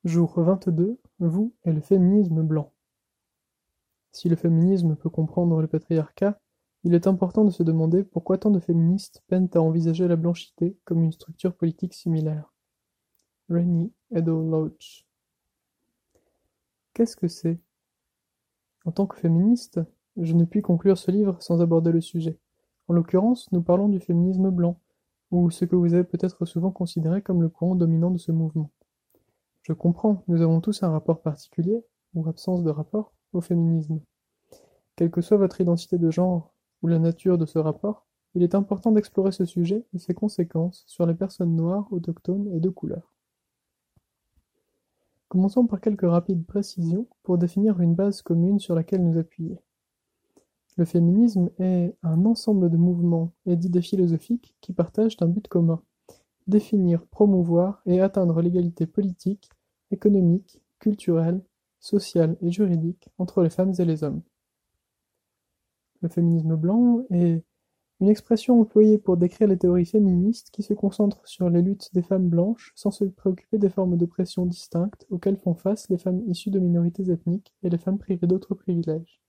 Jour 22, vous et le féminisme blanc. Si le féminisme peut comprendre le patriarcat, il est important de se demander pourquoi tant de féministes peinent à envisager la blanchité comme une structure politique similaire. Rainy Edo Lodge. Qu'est-ce que c'est? En tant que féministe, je ne puis conclure ce livre sans aborder le sujet. En l'occurrence, nous parlons du féminisme blanc, ou ce que vous avez peut-être souvent considéré comme le courant dominant de ce mouvement. Je comprends, nous avons tous un rapport particulier, ou absence de rapport, au féminisme. Quelle que soit votre identité de genre, ou la nature de ce rapport, il est important d'explorer ce sujet et ses conséquences sur les personnes noires, autochtones et de couleur. Commençons par quelques rapides précisions pour définir une base commune sur laquelle nous appuyer. Le féminisme est un ensemble de mouvements et d'idées philosophiques qui partagent un but commun: définir, promouvoir et atteindre l'égalité politique, économique, culturelle, sociale et juridique entre les femmes et les hommes. Le féminisme blanc est une expression employée pour décrire les théories féministes qui se concentrent sur les luttes des femmes blanches sans se préoccuper des formes d'oppression distinctes auxquelles font face les femmes issues de minorités ethniques et les femmes privées d'autres privilèges.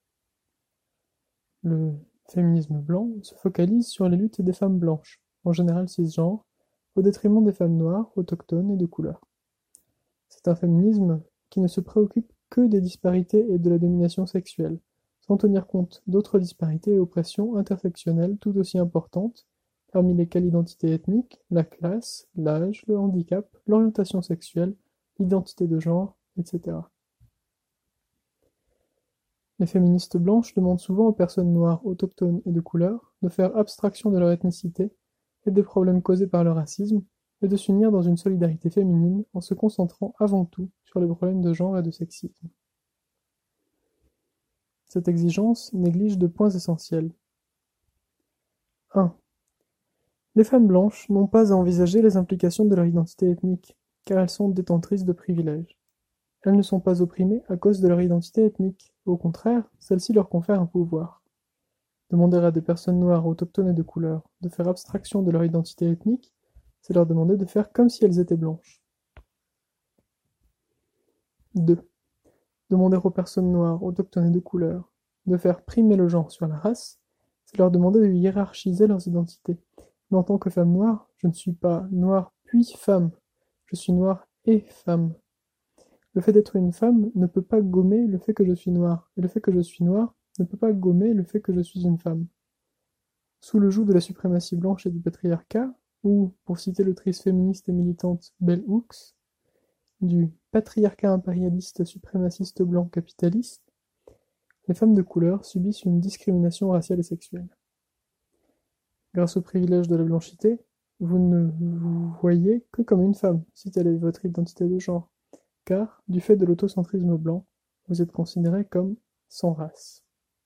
Le féminisme blanc se focalise sur les luttes des femmes blanches, en général cisgenres, au détriment des femmes noires, autochtones et de couleur. C'est un féminisme qui ne se préoccupe que des disparités et de la domination sexuelle, sans tenir compte d'autres disparités et oppressions intersectionnelles tout aussi importantes, parmi lesquelles l'identité ethnique, la classe, l'âge, le handicap, l'orientation sexuelle, l'identité de genre, etc. Les féministes blanches demandent souvent aux personnes noires, autochtones et de couleur de faire abstraction de leur ethnicité et des problèmes causés par le racisme, et de s'unir dans une solidarité féminine en se concentrant avant tout sur les problèmes de genre et de sexisme. Cette exigence néglige deux points essentiels. 1. Les femmes blanches n'ont pas à envisager les implications de leur identité ethnique, car elles sont détentrices de privilèges. Elles ne sont pas opprimées à cause de leur identité ethnique, au contraire, celle-ci leur confère un pouvoir. Demander à des personnes noires, autochtones et de couleur de faire abstraction de leur identité ethnique, c'est leur demander de faire comme si elles étaient blanches. 2. Demander aux personnes noires, autochtones et de couleur de faire primer le genre sur la race, c'est leur demander de hiérarchiser leurs identités. Mais en tant que femme noire, je ne suis pas noire puis femme, je suis noire et femme. Le fait d'être une femme ne peut pas gommer le fait que je suis noire, et le fait que je suis noire ne peut pas gommer le fait que je suis une femme. Sous le joug de la suprématie blanche et du patriarcat, ou, pour citer l'autrice féministe et militante Bell Hooks, du patriarcat impérialiste suprémaciste blanc capitaliste, les femmes de couleur subissent une discrimination raciale et sexuelle. Grâce au privilège de la blanchité, vous ne vous voyez que comme une femme, si telle est votre identité de genre, car, du fait de l'autocentrisme blanc, vous êtes considérés comme sans race.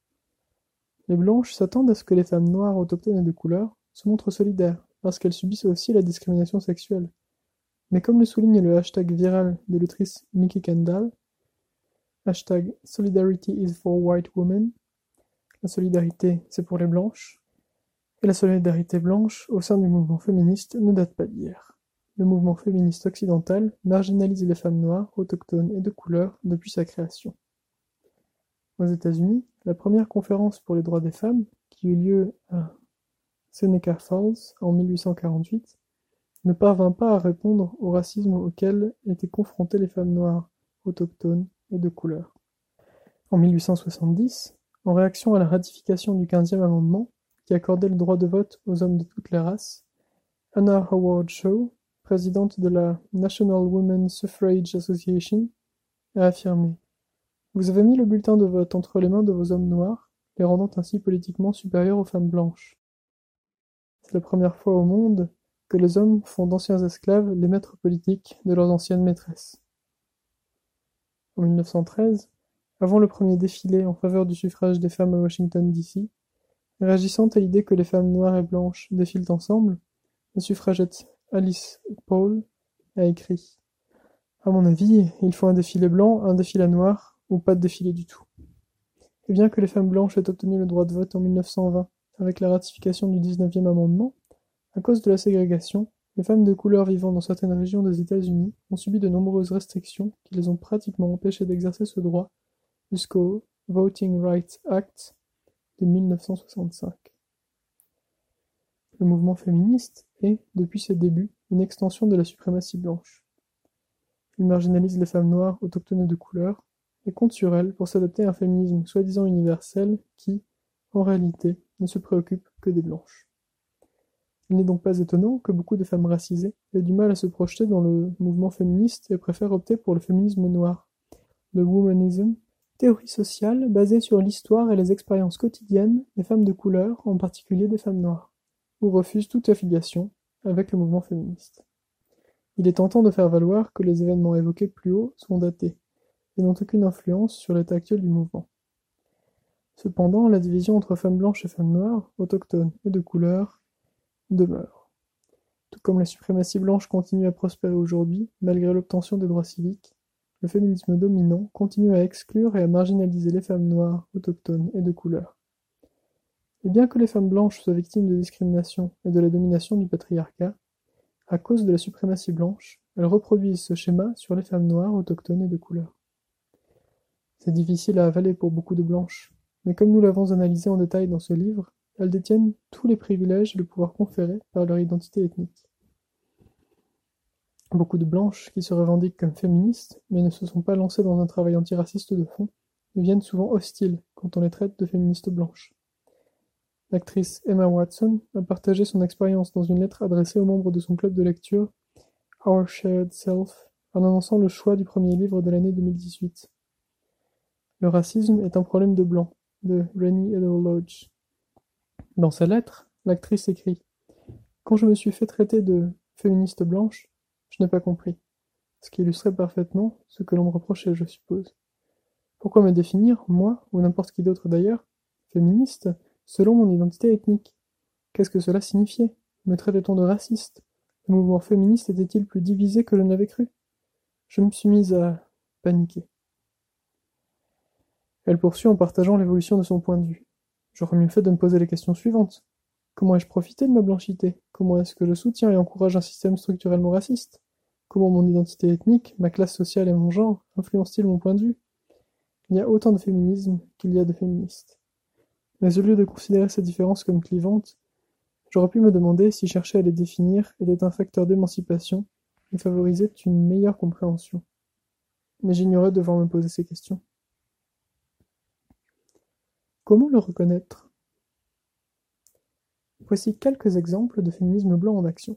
Les blanches s'attendent à ce que les femmes noires, autochtones et de couleur se montrent solidaires, parce qu'elles subissent aussi la discrimination sexuelle. Mais comme le souligne le hashtag viral de l'autrice Mikki Kendall, hashtag Solidarity is for white women, la solidarité c'est pour les blanches, et la solidarité blanche au sein du mouvement féministe ne date pas d'hier. Le mouvement féministe occidental marginalise les femmes noires, autochtones et de couleur depuis sa création. Aux États-Unis, la première conférence pour les droits des femmes, qui eut lieu à Seneca Falls en 1848, ne parvint pas à répondre au racisme auquel étaient confrontées les femmes noires, autochtones et de couleur. En 1870, en réaction à la ratification du 15e amendement, qui accordait le droit de vote aux hommes de toutes les races, Anna Howard Shaw, présidente de la National Women's Suffrage Association, a affirmé: vous avez mis le bulletin de vote entre les mains de vos hommes noirs, les rendant ainsi politiquement supérieurs aux femmes blanches. C'est la première fois au monde que les hommes font d'anciens esclaves les maîtres politiques de leurs anciennes maîtresses. En 1913, avant le premier défilé en faveur du suffrage des femmes à Washington D.C., réagissant à l'idée que les femmes noires et blanches défilent ensemble, la suffragette Alice Paul a écrit: à mon avis, il faut un défilé blanc, un défilé noir, ou pas de défilé du tout. Et bien que les femmes blanches aient obtenu le droit de vote en 1920 avec la ratification du 19e amendement, à cause de la ségrégation, Les femmes de couleur vivant dans certaines régions des États-Unis ont subi de nombreuses restrictions qui les ont pratiquement empêchées d'exercer ce droit jusqu'au Voting Rights Act de 1965. Le mouvement féministe est, depuis ses débuts, une extension de la suprématie blanche. Il marginalise les femmes noires, autochtones et de couleur, et compte sur elles pour s'adapter à un féminisme soi-disant universel qui, en réalité, ne se préoccupe que des blanches. Il n'est donc pas étonnant que beaucoup de femmes racisées aient du mal à se projeter dans le mouvement féministe et préfèrent opter pour le féminisme noir. Le womanism, théorie sociale basée sur l'histoire et les expériences quotidiennes des femmes de couleur, en particulier des femmes noires, ou refuse toute affiliation avec le mouvement féministe. Il est tentant de faire valoir que les événements évoqués plus haut sont datés et n'ont aucune influence sur l'état actuel du mouvement. Cependant, la division entre femmes blanches et femmes noires, autochtones et de couleur, demeure. Tout comme la suprématie blanche continue à prospérer aujourd'hui, malgré l'obtention des droits civiques, le féminisme dominant continue à exclure et à marginaliser les femmes noires, autochtones et de couleur. Et bien que les femmes blanches soient victimes de discrimination et de la domination du patriarcat, à cause de la suprématie blanche, elles reproduisent ce schéma sur les femmes noires, autochtones et de couleur. C'est difficile à avaler pour beaucoup de blanches, mais comme nous l'avons analysé en détail dans ce livre, elles détiennent tous les privilèges et le pouvoir conférés par leur identité ethnique. Beaucoup de blanches qui se revendiquent comme féministes, mais ne se sont pas lancées dans un travail antiraciste de fond, deviennent souvent hostiles quand on les traite de féministes blanches. L'actrice Emma Watson a partagé son expérience dans une lettre adressée aux membres de son club de lecture Our Shared Self, en annonçant le choix du premier livre de l'année 2018. Le racisme est un problème de blanc, de Rennie Edel Lodge. Dans sa lettre, l'actrice écrit « Quand je me suis fait traiter de féministe blanche, je n'ai pas compris. » Ce qui illustrait parfaitement ce que l'on me reprochait, je suppose. Pourquoi me définir, moi, ou n'importe qui d'autre d'ailleurs, féministe, selon mon identité ethnique? Qu'est-ce que cela signifiait? Me traitait-on de raciste? Le mouvement féministe était-il plus divisé que je ne l'avais cru? Je me suis mise à paniquer. Elle poursuit en partageant l'évolution de son point de vue. J'aurais mieux fait de me poser les questions suivantes. Comment ai-je profité de ma blanchité? Comment est-ce que je soutiens et encourage un système structurellement raciste? Comment mon identité ethnique, ma classe sociale et mon genre influencent-ils mon point de vue? Il y a autant de féminisme qu'il y a de féministes. Mais au lieu de considérer ces différences comme clivantes, j'aurais pu me demander si chercher à les définir était un facteur d'émancipation et favorisait une meilleure compréhension. Mais j'ignorais devoir me poser ces questions. Comment le reconnaître? Voici quelques exemples de féminisme blanc en action.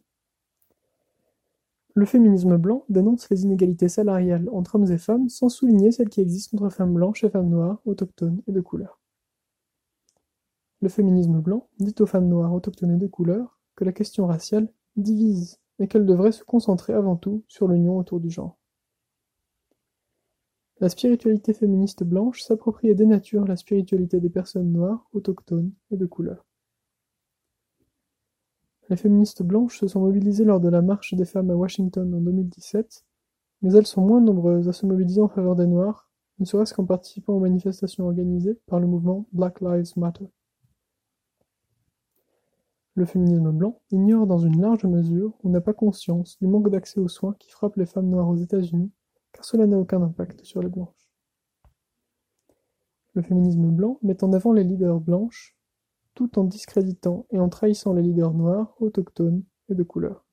Le féminisme blanc dénonce les inégalités salariales entre hommes et femmes sans souligner celles qui existent entre femmes blanches et femmes noires, autochtones et de couleur. Le féminisme blanc dit aux femmes noires, autochtones et de couleur que la question raciale divise et qu'elle devrait se concentrer avant tout sur l'union autour du genre. La spiritualité féministe blanche s'approprie et dénature la spiritualité des personnes noires, autochtones et de couleur. Les féministes blanches se sont mobilisées lors de la marche des femmes à Washington en 2017, mais elles sont moins nombreuses à se mobiliser en faveur des Noirs, ne serait-ce qu'en participant aux manifestations organisées par le mouvement Black Lives Matter. Le féminisme blanc ignore dans une large mesure ou n'a pas conscience du manque d'accès aux soins qui frappe les femmes noires aux États-Unis, car cela n'a aucun impact sur les blanches. Le féminisme blanc met en avant les leaders blanches, tout en discréditant et en trahissant les leaders noirs, autochtones et de couleur.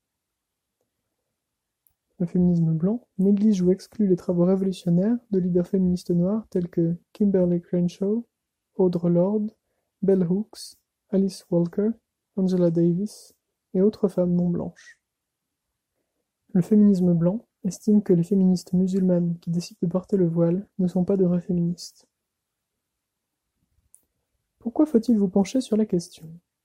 Le féminisme blanc néglige ou exclut les travaux révolutionnaires de leaders féministes noirs tels que Kimberly Crenshaw, Audre Lorde, Bell Hooks, Alice Walker, Angela Davis et autres femmes non blanches. Le féminisme blanc estime que les féministes musulmanes qui décident de porter le voile ne sont pas de vraies féministes. Pourquoi faut-il vous pencher sur la question?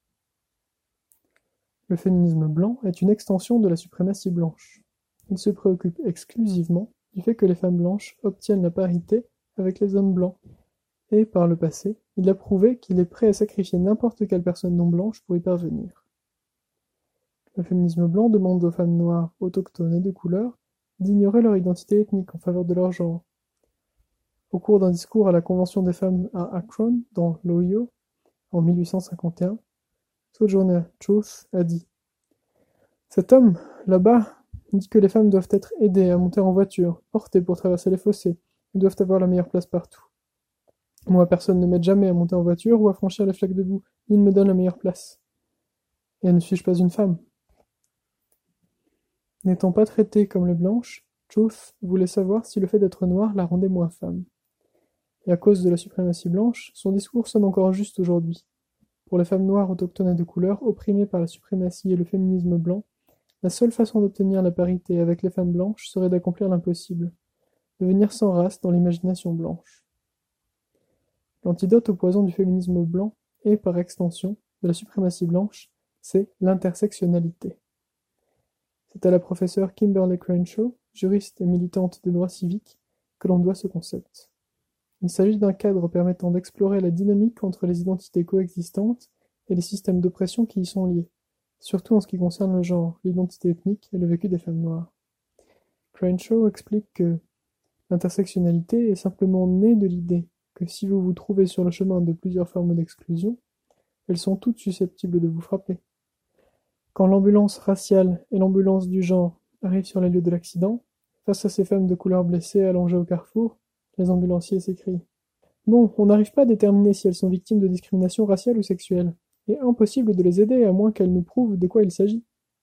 Le féminisme blanc est une extension de la suprématie blanche. Il se préoccupe exclusivement du fait que les femmes blanches obtiennent la parité avec les hommes blancs, et, par le passé, il a prouvé qu'il est prêt à sacrifier n'importe quelle personne non blanche pour y parvenir. Le féminisme blanc demande aux femmes noires, autochtones et de couleur d'ignorer leur identité ethnique en faveur de leur genre. Au cours d'un discours à la Convention des femmes à Akron, dans l'Ohio, en 1851, Sojourner Truth a dit Cet homme, là-bas, dit que les femmes doivent être aidées à monter en voiture, portées pour traverser les fossés, et doivent avoir la meilleure place partout. Moi, personne ne m'aide jamais à monter en voiture ou à franchir les flaques de boue. Il me donne la meilleure place. Et ne suis-je pas une femme? N'étant pas traitée comme les blanches, Truth voulait savoir si le fait d'être noire la rendait moins femme. Et à cause de la suprématie blanche, son discours sonne encore juste aujourd'hui. Pour les femmes noires autochtones et de couleur, opprimées par la suprématie et le féminisme blanc, la seule façon d'obtenir la parité avec les femmes blanches serait d'accomplir l'impossible, devenir sans race dans l'imagination blanche. L'antidote au poison du féminisme blanc et, par extension, de la suprématie blanche, c'est l'intersectionnalité. C'est à la professeure Kimberlé Crenshaw, juriste et militante des droits civiques, que l'on doit ce concept. Il s'agit d'un cadre permettant d'explorer la dynamique entre les identités coexistantes et les systèmes d'oppression qui y sont liés, surtout en ce qui concerne le genre, l'identité ethnique et le vécu des femmes noires. Crenshaw explique que l'intersectionnalité est simplement née de l'idée que si vous vous trouvez sur le chemin de plusieurs formes d'exclusion, elles sont toutes susceptibles de vous frapper. Quand l'ambulance raciale et l'ambulance du genre arrivent sur les lieux de l'accident, face à ces femmes de couleur blessées allongées au carrefour, les ambulanciers s'écrient. Bon, on n'arrive pas à déterminer si elles sont victimes de discrimination raciale ou sexuelle, et impossible de les aider à moins qu'elles nous prouvent de quoi il s'agit.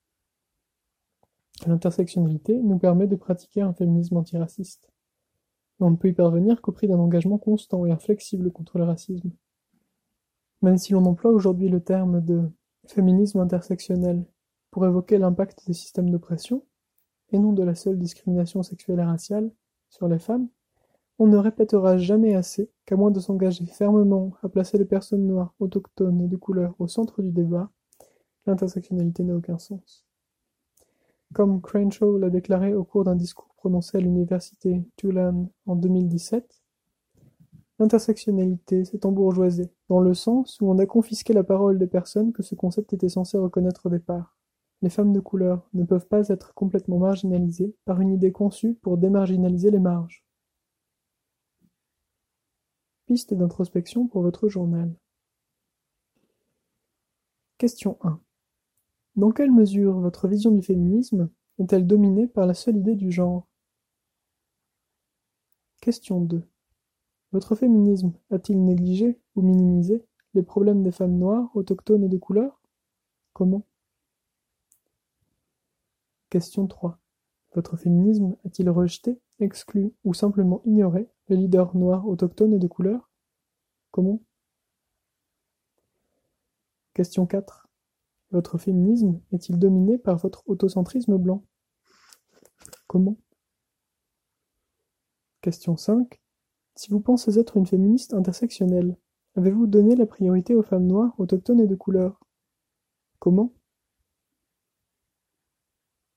L'intersectionnalité nous permet de pratiquer un féminisme antiraciste. Mais on ne peut y parvenir qu'au prix d'un engagement constant et inflexible contre le racisme. Même si l'on emploie aujourd'hui le terme de féminisme intersectionnel pour évoquer l'impact des systèmes d'oppression, et non de la seule discrimination sexuelle et raciale, sur les femmes, on ne répétera jamais assez qu'à moins de s'engager fermement à placer les personnes noires, autochtones et de couleur au centre du débat, l'intersectionnalité n'a aucun sens. Comme Crenshaw l'a déclaré au cours d'un discours prononcé à l'université Tulane en 2017, l'intersectionnalité s'est embourgeoisée, dans le sens où on a confisqué la parole des personnes que ce concept était censé reconnaître au départ. Les femmes de couleur ne peuvent pas être complètement marginalisées par une idée conçue pour démarginaliser les marges. Piste d'introspection pour votre journal. Question 1. Dans quelle mesure votre vision du féminisme est-elle dominée par la seule idée du genre? Question 2. Votre féminisme a-t-il négligé ou minimisé les problèmes des femmes noires, autochtones et de couleur? Comment? Question 3. Votre féminisme a-t-il rejeté, exclu ou simplement ignoré les leaders noirs, autochtones et de couleur? Comment? Question 4. Votre féminisme est-il dominé par votre autocentrisme blanc? Comment? Question 5. Si vous pensez être une féministe intersectionnelle, avez-vous donné la priorité aux femmes noires, autochtones et de couleur? Comment?